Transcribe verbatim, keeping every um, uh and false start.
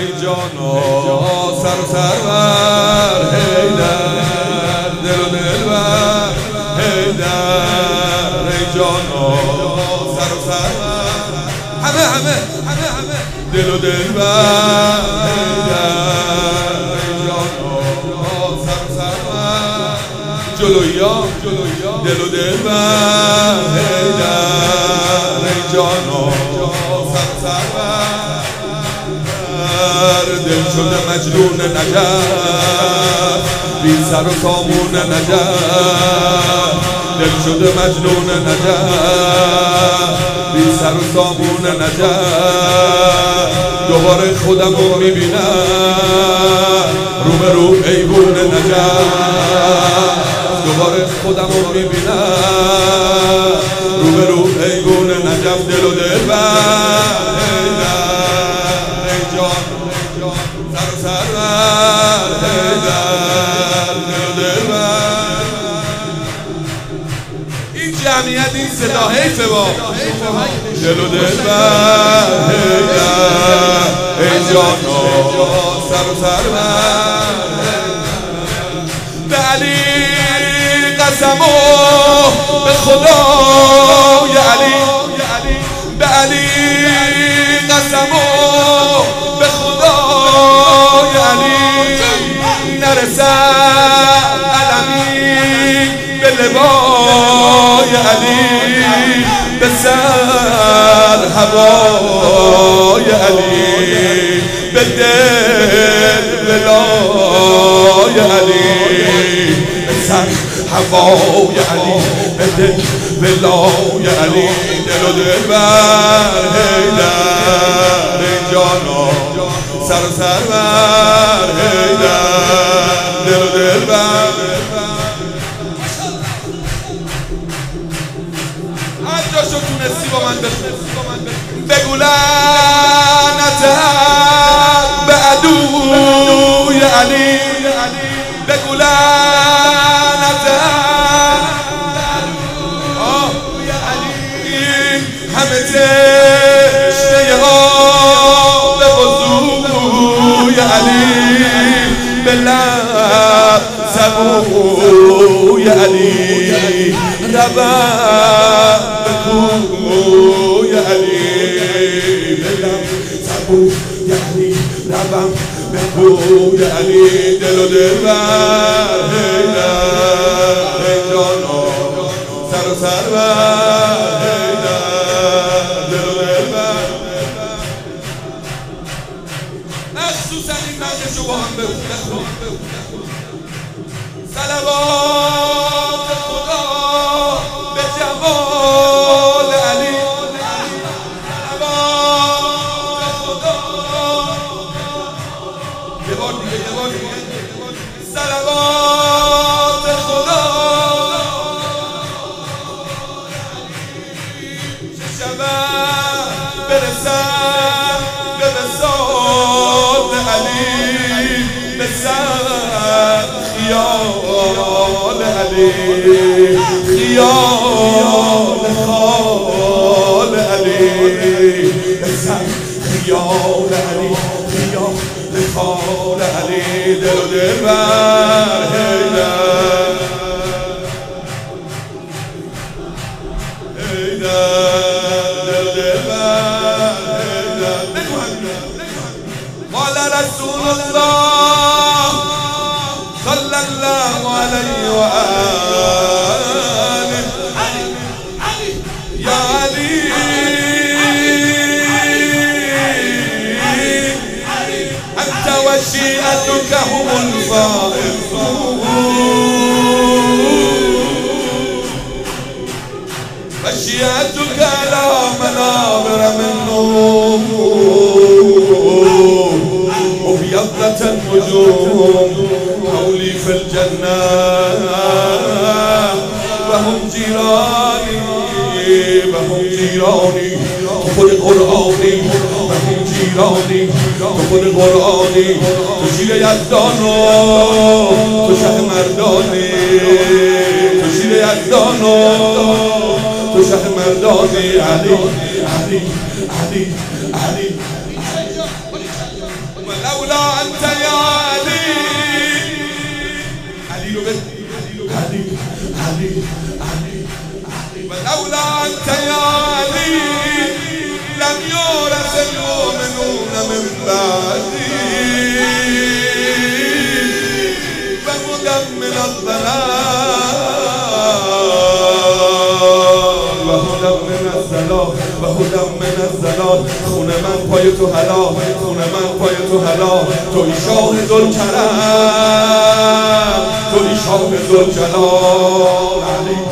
ای جانا سر و سرور حیدر دل و دلبر حیدر ای جانا سر و سرور همه همه همه همه دل و دلبر حیدر ای جانا سر و سرور جلویا دل و دلبر حیدر ای جانا سر و سرور دل شده مجنون نجف بی سر و سامون نجف دل شده مجنون نجف بی سر و سامون نجف دوباره خودم رو میبینم رو به رو ایوون نجف دوباره خودم رو میبینم رو به رو ایوون نجف دل و دلبر سرور حیدر دل و دلبر این جمعیت این صدا حیفه با دل و دلبر حیدر ای جانا سر و سرور به علی قسم و به خدا یا علی به علی قسم و به خدا نرسد علمی به لوای علی به سر هوای علی به دل ولای علی به سر هوای علی به دل ولای علی دل و دلبر حیدر ای جانا سر و سرور حیدر دل و دلبر هر جاشو تونستی با من بخون بگو لعنتک به عدوی علی بگو لعنتک عدوی علی همه تشنه ها به وضوی علی به لب سبوی علی ربم به کوی علی به لب سبوی علی ربم به کوی علی دل و دلبر حیدر ای جانا سر و سرور حیدر دل و دلبر مخصوصا این مجلسو با هم بخون صلوات خدا به جمال علی صلوات خدا یه بار دیگه یه بار دیگه صلوات خدا چه شود برسم به وصال علی به سر خیال علی خیال خال علی بسر خیال علی خیال خال علی دل و دلبر حیدر حیدر دل و دلبر حیدر قال رسول الله صلى الله عليه وآله يا علي أنت وشيعتك هم الفائزون وشيعتك على منابر من نور مبيضة الوجوه حولي في الجنة وهم جيراني وهم جيراني خود قرآنی وهم جيراني خود قرآنی تو شیر یزدانو تو شه مردانی تو شیر یزدانو تو شه مردانی علی علی علی علی ولولا انت یا علی. علی رو بگو، علی علی علی علی. ولولا انت یا علی لم یورث المؤمنون من بعدی وهدى من الضلال وهدى من الضلال وهدى من الضلال. خون من پای تو حلال، خون من پای تو حلال. توی شاه ذوالکرم، توی شاه ذوالجلال. علی